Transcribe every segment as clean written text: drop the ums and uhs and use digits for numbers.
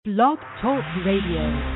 Blog Talk Radio.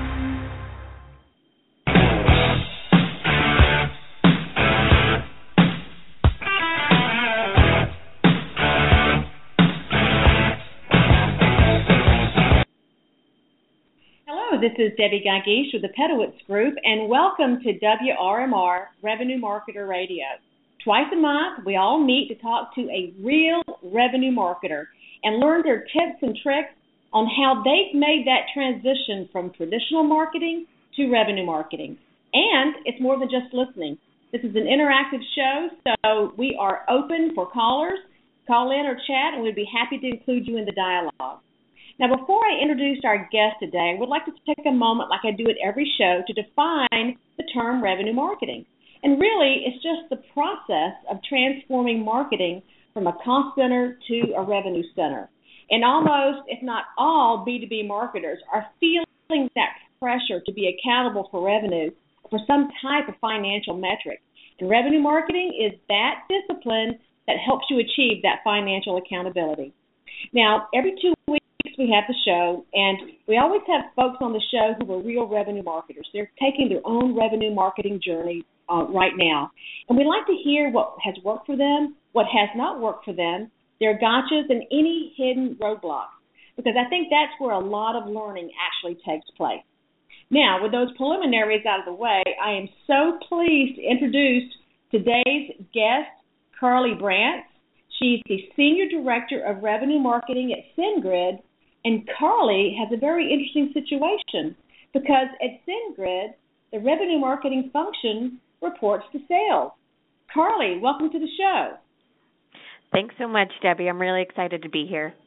This is Debbie Gagish with the Pedowitz Group, and welcome to WRMR Revenue Marketer Radio. Twice a month, we all meet to talk to a real revenue marketer and learn their tips and tricks on how they've made that transition from traditional marketing to revenue marketing. And it's more than just listening. This is an interactive show, so we are open for callers. Call in or chat, and we'd be happy to include you in the dialogue. Now, before I introduce our guest today, I would like to take a moment, like I do at every show, to define the term revenue marketing. And really, it's just the process of transforming marketing from a cost center to a revenue center. And almost, if not all, B2B marketers are feeling that pressure to be accountable for revenue for some type of financial metric. And revenue marketing is that discipline that helps you achieve that financial accountability. Now, every 2 weeks, we have the show, and we always have folks on the show who are real revenue marketers. They're taking their own revenue marketing journey right now. And we like to hear what has worked for them, what has not worked for them, their gotchas, and any hidden roadblocks, because I think that's where a lot of learning actually takes place. Now, with those preliminaries out of the way, I am so pleased to introduce today's guest, Carly Brantz. She's the Senior Director of Revenue Marketing at SendGrid. And Carly has a very interesting situation because at SendGrid, the revenue marketing function reports to sales. Carly, welcome to the show. Thanks so much, Debbie. I'm really excited to be here.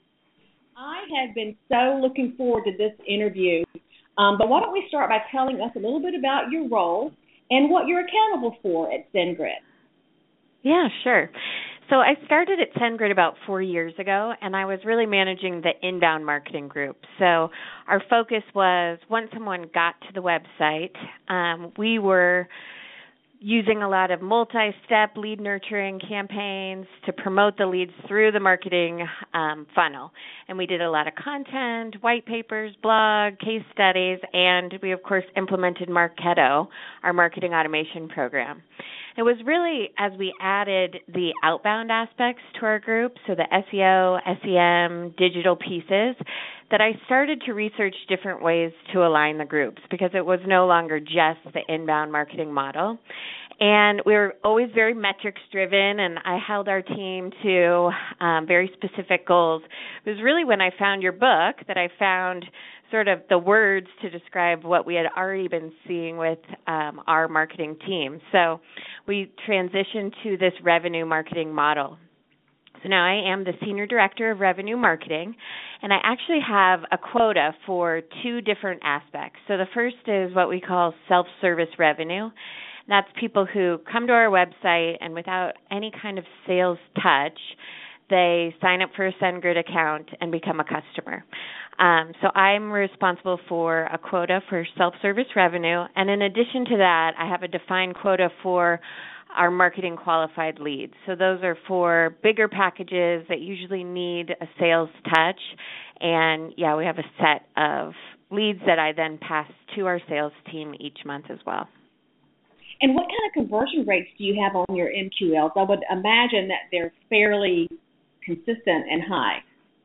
I have been so looking forward to this interview. But why don't we start by telling us a little bit about your role and what you're accountable for at SendGrid? Yeah, sure. So I started at SendGrid about 4 years ago, and I was really managing the inbound marketing group. So our focus was once someone got to the website, we were using a lot of multi-step lead nurturing campaigns to promote the leads through the marketing funnel. And we did a lot of content, white papers, blog, case studies, and we, of course, implemented Marketo, our marketing automation program. It was really as we added the outbound aspects to our group, so the SEO, SEM, digital pieces, that I started to research different ways to align the groups because it was no longer just the inbound marketing model. And we were always very metrics driven, and I held our team to very specific goals. It was really when I found your book that I found sort of the words to describe what we had already been seeing with our marketing team. So we transitioned to this revenue marketing model. So now I am the Senior Director of Revenue Marketing, and I actually have a quota for two different aspects. So the first is what we call self-service revenue. That's people who come to our website and without any kind of sales touch, they sign up for a SendGrid account and become a customer. So I'm responsible for a quota for self-service revenue, and in addition to that, I have a defined quota for our marketing qualified leads. So those are for bigger packages that usually need a sales touch, and we have a set of leads that I then pass to our sales team each month as well. And what kind of conversion rates do you have on your MQLs? I would imagine that they're fairly consistent and high.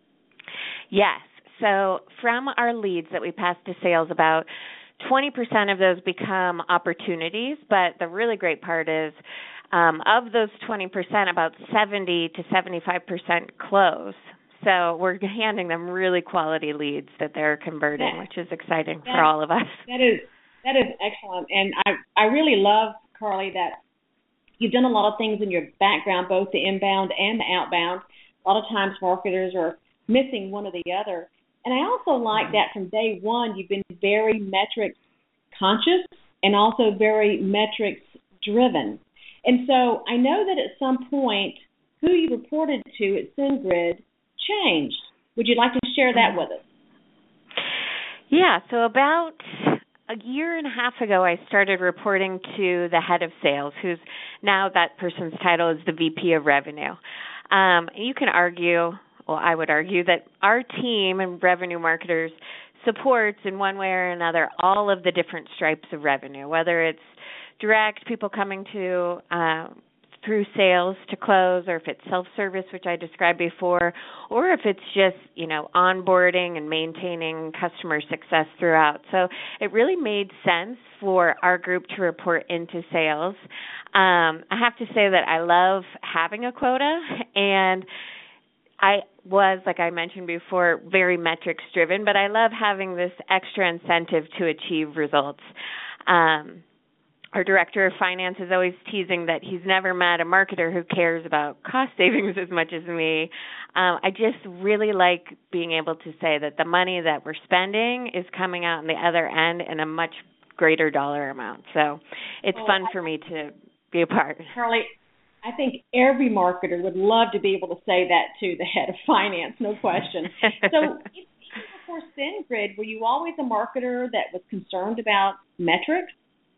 Yes. So from our leads that we pass to sales, about 20% of those become opportunities, but the really great part is of those 20%, about 70 to 75% close. So we're handing them really quality leads that they're converting, which is exciting for all of us. That is excellent. And I really love, Carly, that you've done a lot of things in your background, both the inbound and the outbound. A lot of times marketers are missing one or the other. And I also like that from day one you've been very metrics conscious and also very metrics driven. And so I know that at some point who you reported to at SendGrid changed. Would you like to share that with us? Yeah, so about a year and a half ago I started reporting to the head of sales, who's now that person's title is the VP of Revenue. You can argue, well, I would argue that our team and revenue marketers supports in one way or another all of the different stripes of revenue, whether it's direct, people coming to through sales to close, or if it's self-service, which I described before, or if it's just, onboarding and maintaining customer success throughout. So it really made sense for our group to report into sales. I have to say that I love having a quota, and I was, like I mentioned before, very metrics driven, but I love having this extra incentive to achieve results. Our director of finance is always teasing that he's never met a marketer who cares about cost savings as much as me. I just really like being able to say that the money that we're spending is coming out on the other end in a much greater dollar amount. So it's fun for me to be a part. Carly, I think every marketer would love to be able to say that to the head of finance, no question. So even before SendGrid, were you always a marketer that was concerned about metrics?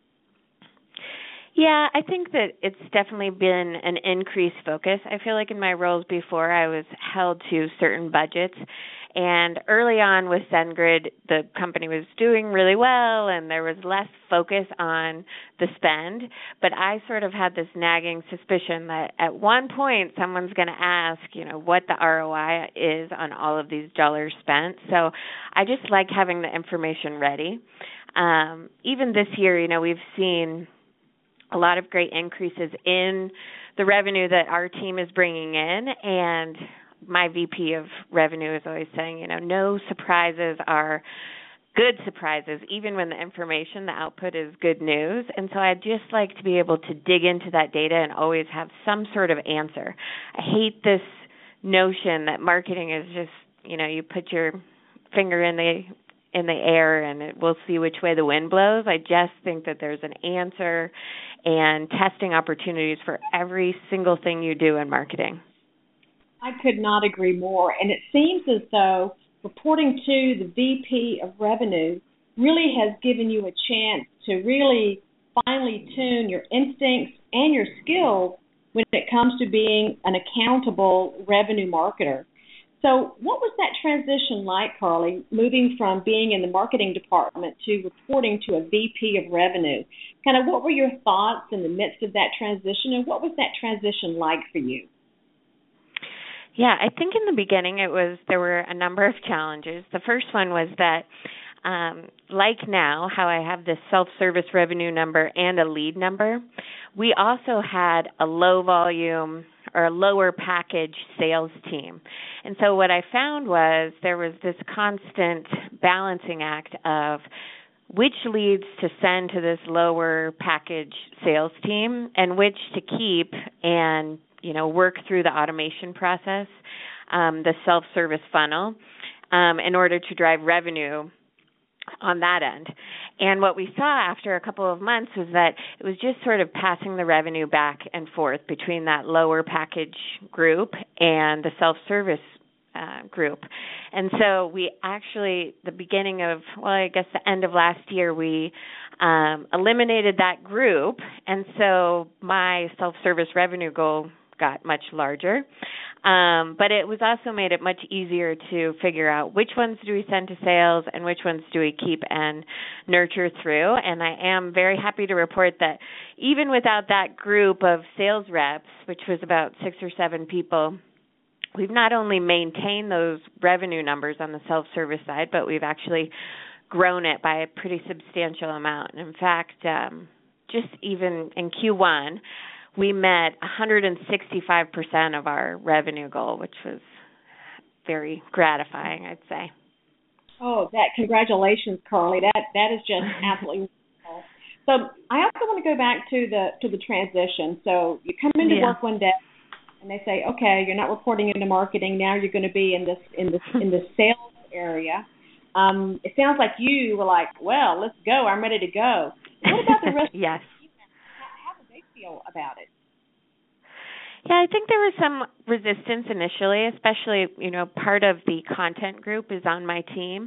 Yeah, I think that it's definitely been an increased focus. I feel like in my roles before, I was held to certain budgets. And early on with SendGrid, the company was doing really well, and there was less focus on the spend. But I sort of had this nagging suspicion that at one point someone's going to ask, what the ROI is on all of these dollars spent. So I just like having the information ready. Even this year, we've seen a lot of great increases in the revenue that our team is bringing in, and my VP of revenue is always saying, no surprises are good surprises, even when the information, the output is good news. And so I'd just like to be able to dig into that data and always have some sort of answer. I hate this notion that marketing is just, you put your finger in the air and we'll see which way the wind blows. I just think that there's an answer and testing opportunities for every single thing you do in marketing. I could not agree more. And it seems as though reporting to the VP of Revenue really has given you a chance to really finely tune your instincts and your skills when it comes to being an accountable revenue marketer. So what was that transition like, Carly, moving from being in the marketing department to reporting to a VP of Revenue? Kind of what were your thoughts in the midst of that transition, and what was that transition like for you? Yeah, I think in the beginning there were a number of challenges. The first one was that, like now, how I have this self-service revenue number and a lead number, we also had a low volume or a lower package sales team. And so what I found was there was this constant balancing act of which leads to send to this lower package sales team and which to keep and work through the automation process, the self-service funnel, in order to drive revenue on that end. And what we saw after a couple of months was that it was just sort of passing the revenue back and forth between that lower package group and the self-service group. And so we actually, the end of last year, we eliminated that group. And so my self-service revenue goal got much larger. But it was also made it much easier to figure out which ones do we send to sales and which ones do we keep and nurture through. And I am very happy to report that even without that group of sales reps, which was about 6 or 7 people, we've not only maintained those revenue numbers on the self-service side, but we've actually grown it by a pretty substantial amount. And in fact, just even in Q1, we met 165% of our revenue goal, which was very gratifying, I'd say. Oh, congratulations, Carly. That is just absolutely wonderful. So I also want to go back to the transition. So you come into work one day and they say, okay, you're not reporting into marketing. Now you're going to be in the sales area. It sounds like you were like, well, let's go. I'm ready to go. What about the rest? Yes. How did they feel about it? Yeah, I think there was some resistance initially, especially, part of the content group is on my team.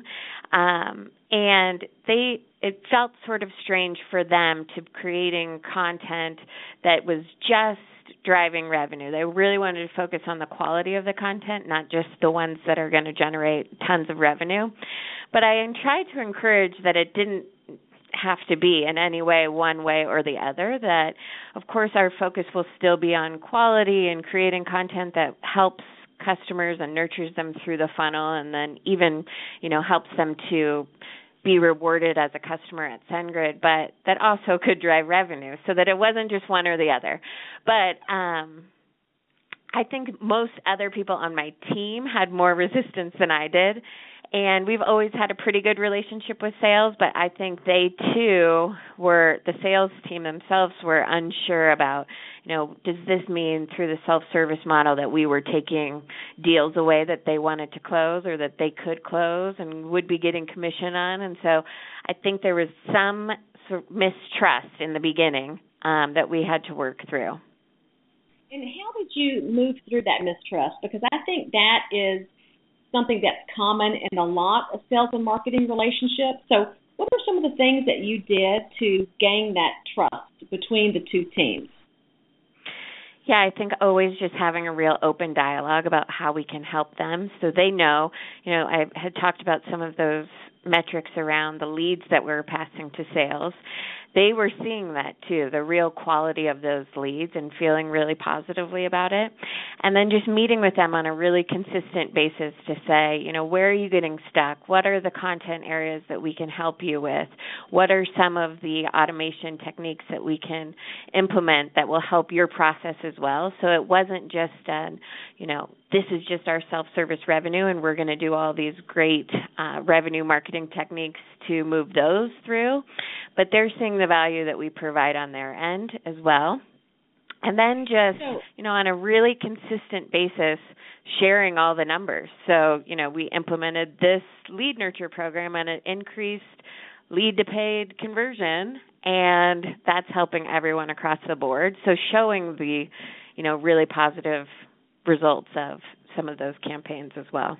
And it felt sort of strange for them to creating content that was just driving revenue. They really wanted to focus on the quality of the content, not just the ones that are going to generate tons of revenue. But I tried to encourage that it didn't have to be in any way one way or the other, that of course our focus will still be on quality and creating content that helps customers and nurtures them through the funnel, and then even, helps them to be rewarded as a customer at SendGrid, but that also could drive revenue, so that it wasn't just one or the other. But I think most other people on my team had more resistance than I did, and we've always had a pretty good relationship with sales, but I think they too the sales team themselves were unsure about, does this mean through the self-service model that we were taking deals away that they wanted to close or that they could close and would be getting commission on? And so I think there was some sort of mistrust in the beginning that we had to work through. And how did you move through that mistrust? Because I think that is something that's common in a lot of sales and marketing relationships. So what are some of the things that you did to gain that trust between the two teams? Yeah, I think always just having a real open dialogue about how we can help them, so they know. I had talked about some of those metrics around the leads that we're passing to sales. They were seeing that too, the real quality of those leads, and feeling really positively about it. And then just meeting with them on a really consistent basis to say, where are you getting stuck? What are the content areas that we can help you with? What are some of the automation techniques that we can implement that will help your process as well? So it wasn't just this is just our self-service revenue and we're going to do all these great revenue marketing techniques to move those through, but they're seeing the value that we provide on their end as well. And then just, on a really consistent basis, sharing all the numbers. So, we implemented this lead nurture program and it increased lead to paid conversion, and that's helping everyone across the board. So showing the, really positive results of some of those campaigns as well.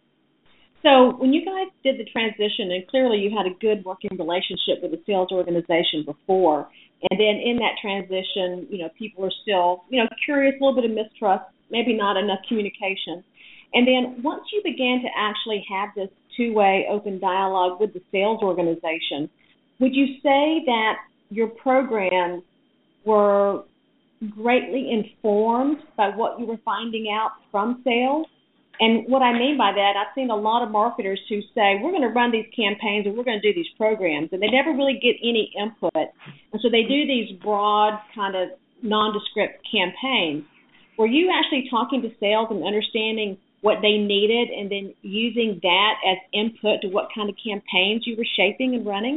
So when you guys did the transition, and clearly you had a good working relationship with the sales organization before, and then in that transition, people are still, curious, a little bit of mistrust, maybe not enough communication. And then once you began to actually have this two-way open dialogue with the sales organization, would you say that your programs were greatly informed by what you were finding out from sales? And what I mean by that, I've seen a lot of marketers who say, we're going to run these campaigns and we're going to do these programs, and they never really get any input. And so they do these broad kind of nondescript campaigns. Were you actually talking to sales and understanding what they needed and then using that as input to what kind of campaigns you were shaping and running?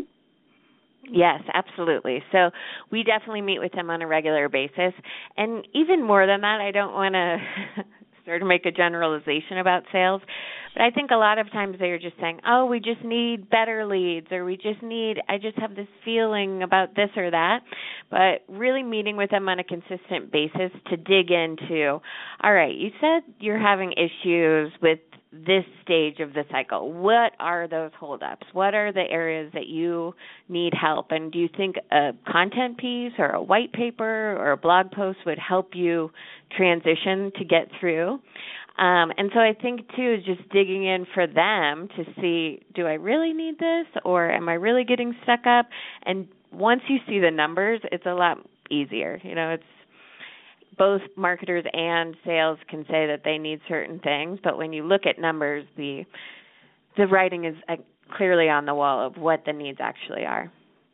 Yes, absolutely. So we definitely meet with them on a regular basis. And even more than that, I don't want to sort of make a generalization about sales, but I think a lot of times they're just saying, oh, we just need better leads, or I just have this feeling about this or that. But really meeting with them on a consistent basis to dig into, all right, you said you're having issues with this stage of the cycle. What are those holdups? What are the areas that you need help? And do you think a content piece or a white paper or a blog post would help you transition to get through? And so I think, too, is just digging in for them to see, do I really need this, or am I really getting stuck up? And once you see the numbers, it's a lot easier. It's both marketers and sales can say that they need certain things, but when you look at numbers, the writing is clearly on the wall of what the needs actually are.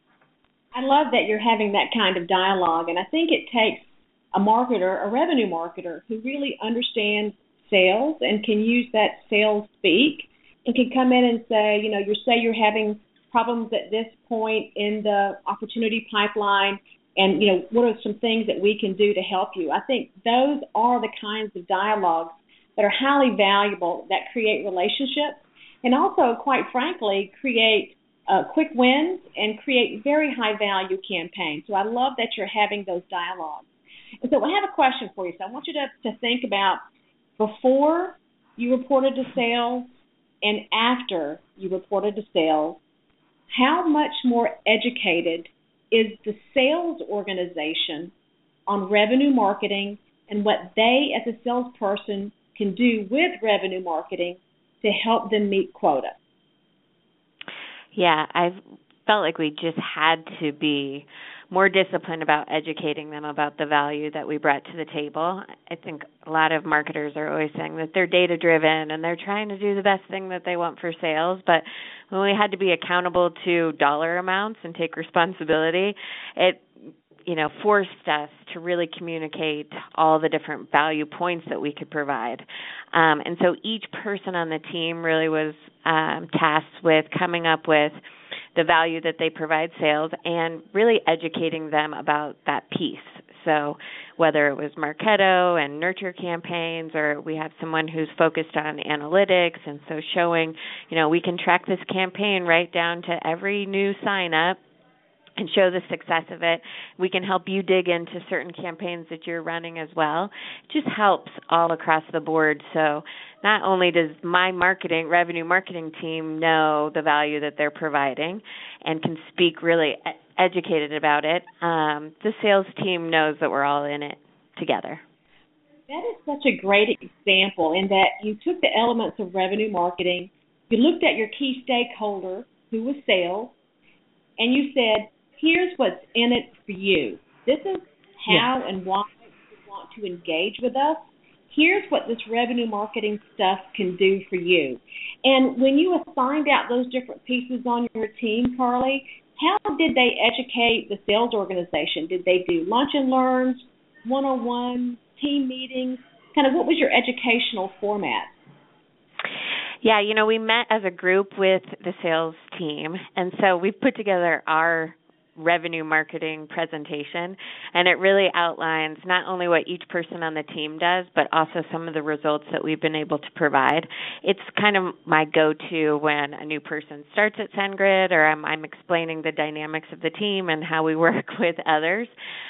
I love that you're having that kind of dialogue, and I think it takes a marketer, a revenue marketer, who really understands sales and can use that sales speak and can come in and say, you're having problems at this point in the opportunity pipeline, and, what are some things that we can do to help you? I think those are the kinds of dialogues that are highly valuable, that create relationships, and also, quite frankly, create quick wins and create very high-value campaigns. So I love that you're having those dialogues. And so I have a question for you. So I want you to think about before you reported to sales and after you reported to sales, how much more educated is the sales organization on revenue marketing and what they as a salesperson can do with revenue marketing to help them meet quota. Yeah, I felt like we just had to be more disciplined about educating them about the value that we brought to the table. I think a lot of marketers are always saying that they're data-driven and they're trying to do the best thing that they want for sales, but when we had to be accountable to dollar amounts and take responsibility, it forced us to really communicate all the different value points that we could provide. And so each person on the team really was tasked with coming up with the value that they provide sales and really educating them about that piece. So whether it was Marketo and nurture campaigns, or we have someone who's focused on analytics, and so showing, we can track this campaign right down to every new sign up and show the success of it. We can help you dig into certain campaigns that you're running as well. It just helps all across the board. So not only does my revenue marketing team know the value that they're providing and can speak really educated about it, the sales team knows that we're all in it together. That is such a great example in that you took the elements of revenue marketing, you looked at your key stakeholder, who was sales, and you said, here's what's in it for you. This is how and why you want to engage with us. Here's what this revenue marketing stuff can do for you. And when you assigned out those different pieces on your team, Carly, how did they educate the sales organization? Did they do lunch and learns, one-on-one, team meetings? Kind of what was your educational format? Yeah, we met as a group with the sales team, and so we put together our revenue marketing presentation, and it really outlines not only what each person on the team does, but also some of the results that we've been able to provide. It's kind of my go-to when a new person starts at SendGrid, or I'm explaining the dynamics of the team and how we work with others.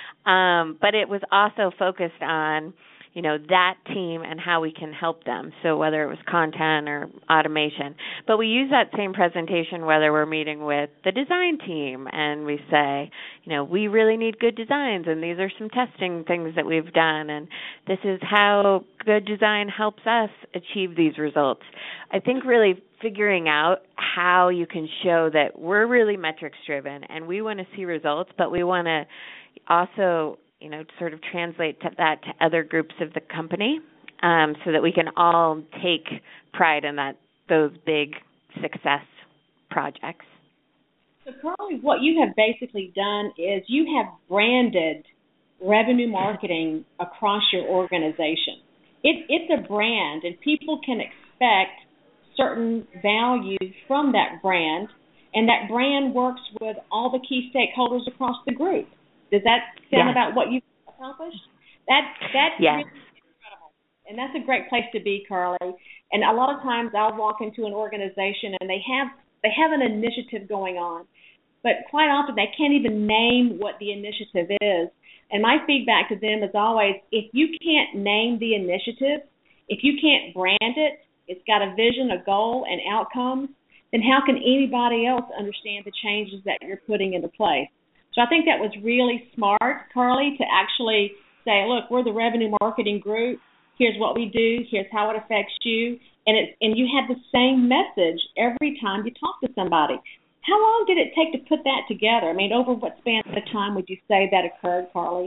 But it was also focused on that team and how we can help them. So whether it was content or automation. But we use that same presentation whether we're meeting with the design team and we say, we really need good designs, and these are some testing things that we've done, and this is how good design helps us achieve these results. I think really figuring out how you can show that we're really metrics driven and we want to see results, but we want to also sort of translate that to other groups of the company, so that we can all take pride in those big success projects. So, Carly, what you have basically done is you have branded revenue marketing across your organization. It's a brand, and people can expect certain values from that brand, and that brand works with all the key stakeholders across the group. Does that sound about what you've accomplished? That's really incredible. And that's a great place to be, Carly. And a lot of times I'll walk into an organization and they have an initiative going on, but quite often they can't even name what the initiative is. And my feedback to them is always, if you can't name the initiative, if you can't brand it, it's got a vision, a goal, and outcomes, then how can anybody else understand the changes that you're putting into place? So I think that was really smart, Carly, to actually say, look, we're the revenue marketing group. Here's what we do. Here's how it affects you. And you had the same message every time you talk to somebody. How long did it take to put that together? I mean, over what span of time would you say that occurred, Carly?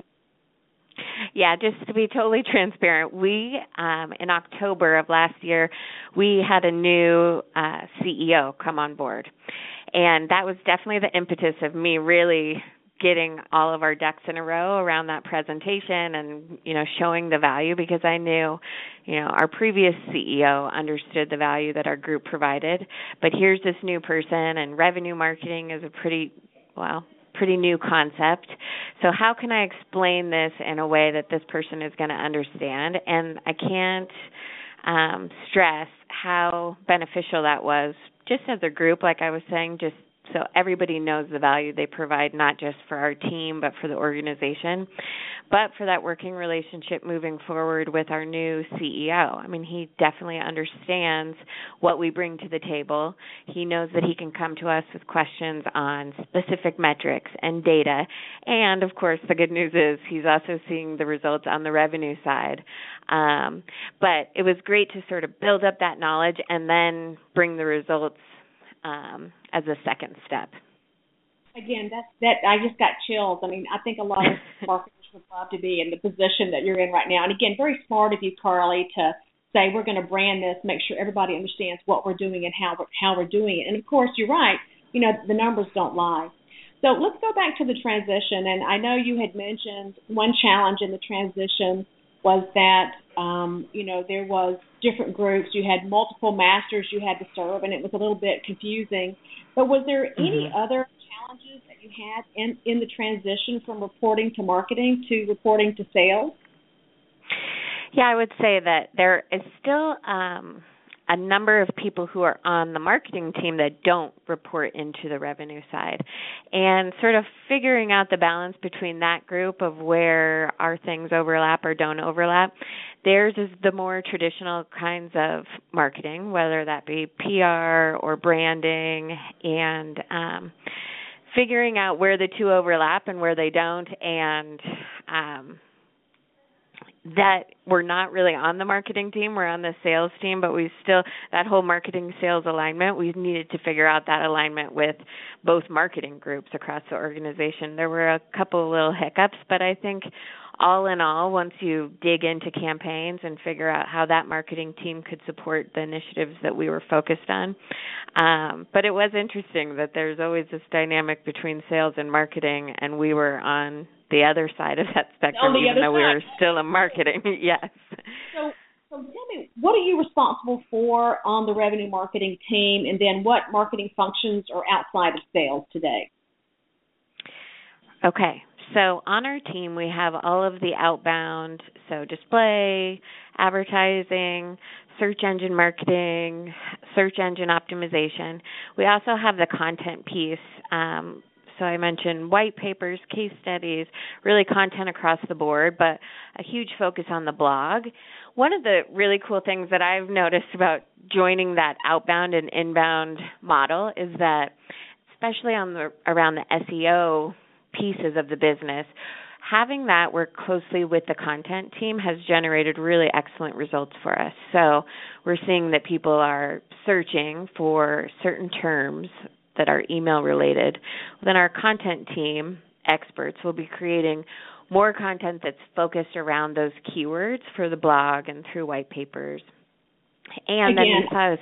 Yeah, just to be totally transparent, we, in October of last year, we had a new CEO come on board. And that was definitely the impetus of me really getting all of our ducks in a row around that presentation and, showing the value, because I knew, our previous CEO understood the value that our group provided. But here's this new person, and revenue marketing is a pretty new concept. So how can I explain this in a way that this person is going to understand? And I can't stress how beneficial that was just as a group, like I was saying, just So everybody knows the value they provide, not just for our team, but for the organization, but for that working relationship moving forward with our new CEO. I mean, he definitely understands what we bring to the table. He knows that he can come to us with questions on specific metrics and data. And, of course, the good news is he's also seeing the results on the revenue side. But it was great to sort of build up that knowledge and then bring the results as a second step. Again, that I just got chills. I mean, I think a lot of marketers would love to be in the position that you're in right now. And again, very smart of you, Carly, to say we're going to brand this, make sure everybody understands what we're doing and how we're doing it. And of course, you're right. You know, the numbers don't lie. So let's go back to the transition. And I know you had mentioned one challenge in the transition was that, there was different groups. You had multiple masters you had to serve, and it was a little bit confusing. But was there any other challenges that you had in the transition from reporting to marketing to reporting to sales? Yeah, I would say that there is still a number of people who are on the marketing team that don't report into the revenue side, and sort of figuring out the balance between that group of where our things overlap or don't overlap. Theirs is the more traditional kinds of marketing, whether that be PR or branding, and figuring out where the two overlap and where they don't, and that we're not really on the marketing team, we're on the sales team, but we still, that whole marketing sales alignment, we needed to figure out that alignment with both marketing groups across the organization. There were a couple of little hiccups, but I think all in all, once you dig into campaigns and figure out how that marketing team could support the initiatives that we were focused on. But it was interesting that there's always this dynamic between sales and marketing, and we were on the other side of that spectrum, even though we were still in marketing. Yes. So tell me, what are you responsible for on the revenue marketing team, and then what marketing functions are outside of sales today? Okay. So on our team, we have all of the outbound, so display, advertising, search engine marketing, search engine optimization. We also have the content piece. So I mentioned white papers, case studies, really content across the board, but a huge focus on the blog. One of the really cool things that I've noticed about joining that outbound and inbound model is that, especially around the SEO pieces of the business, having that work closely with the content team has generated really excellent results for us. So we're seeing that people are searching for certain terms that are email related. Then our content team experts will be creating more content that's focused around those keywords for the blog and through white papers. And then we saw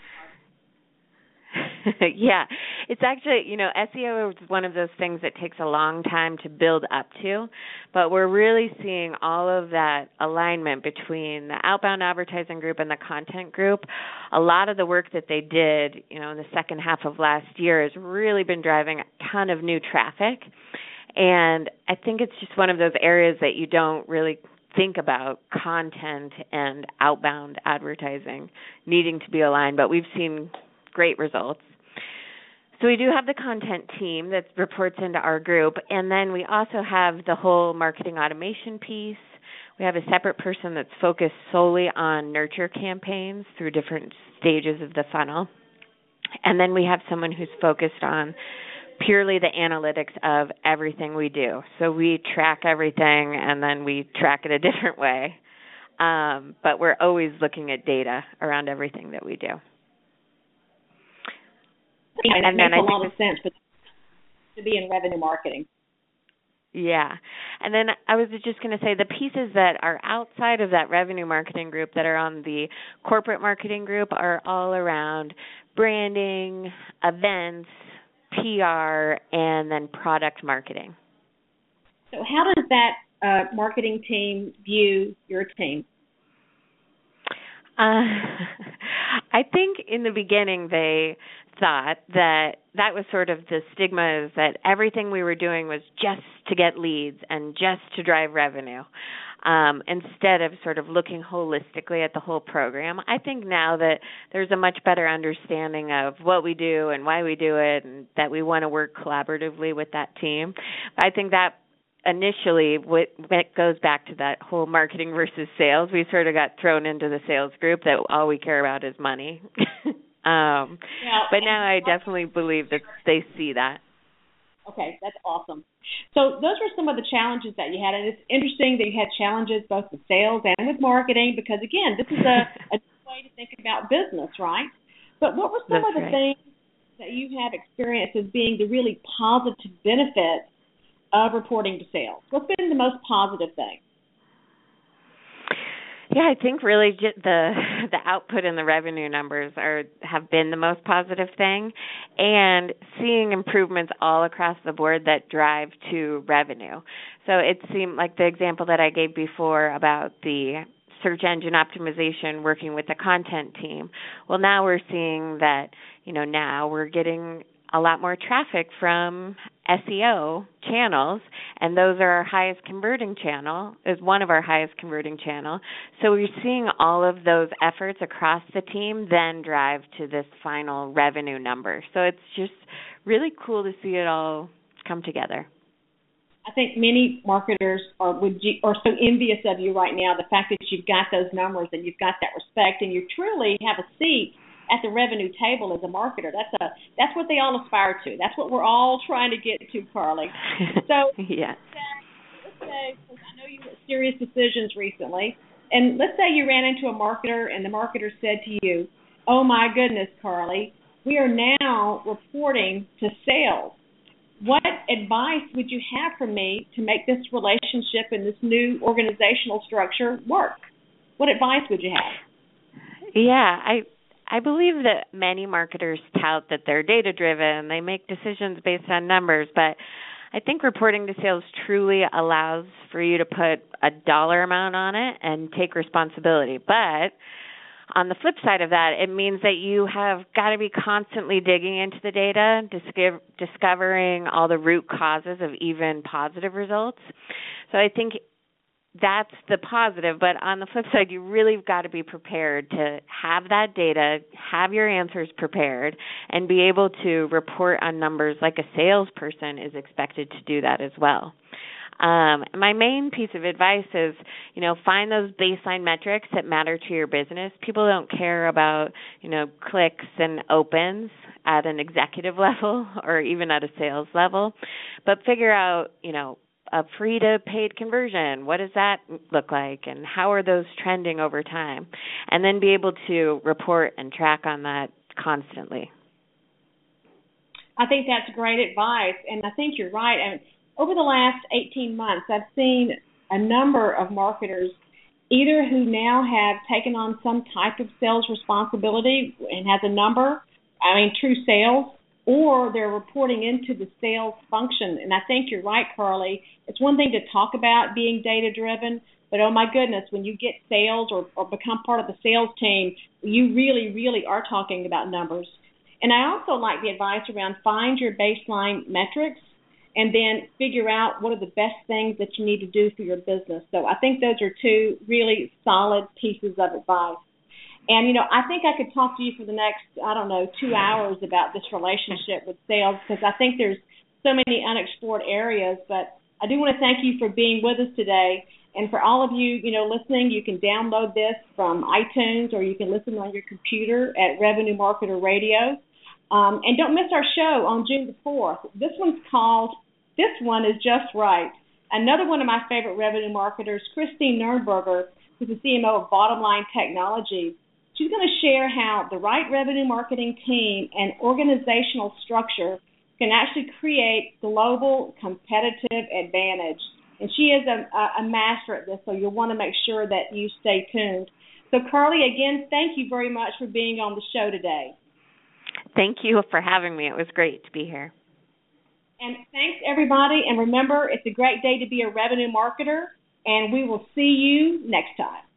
yeah, it's actually, SEO is one of those things that takes a long time to build up to, but we're really seeing all of that alignment between the outbound advertising group and the content group. A lot of the work that they did, in the second half of last year has really been driving a ton of new traffic, and I think it's just one of those areas that you don't really think about content and outbound advertising needing to be aligned, but we've seen great results. So we do have the content team that reports into our group, and then we also have the whole marketing automation piece. We have a separate person that's focused solely on nurture campaigns through different stages of the funnel. And then we have someone who's focused on purely the analytics of everything we do. So we track everything, and then we track it a different way. But we're always looking at data around everything that we do. And it makes a lot of sense to be in revenue marketing. Yeah. And then I was just going to say the pieces that are outside of that revenue marketing group that are on the corporate marketing group are all around branding, events, PR, and then product marketing. So how does that marketing team view your team? I think in the beginning they thought that was sort of the stigma, is that everything we were doing was just to get leads and just to drive revenue. instead of sort of looking holistically at the whole program. I think now that there's a much better understanding of what we do and why we do it, and that we want to work collaboratively with that team. I think that initially, it goes back to that whole marketing versus sales. We sort of got thrown into the sales group that all we care about is money. But now I definitely believe that they see that. Okay, that's awesome. So those were some of the challenges that you had, and it's interesting that you had challenges both with sales and with marketing because, again, this is a way to think about business, right? But what were some of the things that you have experienced as being the really positive benefits of reporting to sales? What's been the most positive thing? Yeah, I think really the output and the revenue numbers have been the most positive thing, and seeing improvements all across the board that drive to revenue. So it seemed like the example that I gave before about the search engine optimization working with the content team. Well, now we're seeing that, now we're getting a lot more traffic from SEO channels, and those are our highest converting channel, is one of our highest converting channel. So we're seeing all of those efforts across the team then drive to this final revenue number. So it's just really cool to see it all come together. I think many marketers are so envious of you right now, the fact that you've got those numbers and you've got that respect and you truly have a seat at the revenue table as a marketer. That's what they all aspire to. That's what we're all trying to get to, Carly. So yeah. Let's say, I know you made serious decisions recently, and let's say you ran into a marketer and the marketer said to you, "Oh my goodness, Carly, we are now reporting to sales. What advice would you have for me to make this relationship and this new organizational structure work?" What advice would you have? Yeah, I believe that many marketers tout that they're data-driven, they make decisions based on numbers, but I think reporting to sales truly allows for you to put a dollar amount on it and take responsibility. But on the flip side of that, it means that you have got to be constantly digging into the data, discovering all the root causes of even positive results. So I think that's the positive, but on the flip side, you really got to be prepared to have that data, have your answers prepared, and be able to report on numbers like a salesperson is expected to do that as well. My main piece of advice is, find those baseline metrics that matter to your business. People don't care about, clicks and opens at an executive level or even at a sales level, but figure out, a free to paid conversion. What does that look like, and how are those trending over time? And then be able to report and track on that constantly. I think that's great advice, and I think you're right. And over the last 18 months, I've seen a number of marketers either who now have taken on some type of sales responsibility and has a number, true sales, or they're reporting into the sales function. And I think you're right, Carly. It's one thing to talk about being data-driven, but oh my goodness, when you get sales or become part of the sales team, you really, really are talking about numbers. And I also like the advice around find your baseline metrics and then figure out what are the best things that you need to do for your business. So I think those are two really solid pieces of advice. And, I think I could talk to you for the next, 2 hours about this relationship with sales because I think there's so many unexplored areas. But I do want to thank you for being with us today. And for all of you, listening, you can download this from iTunes or you can listen on your computer at Revenue Marketer Radio. And don't miss our show on June the 4th. This one is Just Right. Another one of my favorite revenue marketers, Christine Nernberger, who's the CMO of Bottom Line Technologies. She's going to share how the right revenue marketing team and organizational structure can actually create global competitive advantage. And she is a master at this, so you'll want to make sure that you stay tuned. So, Carly, again, thank you very much for being on the show today. Thank you for having me. It was great to be here. And thanks, everybody. And remember, it's a great day to be a revenue marketer, and we will see you next time.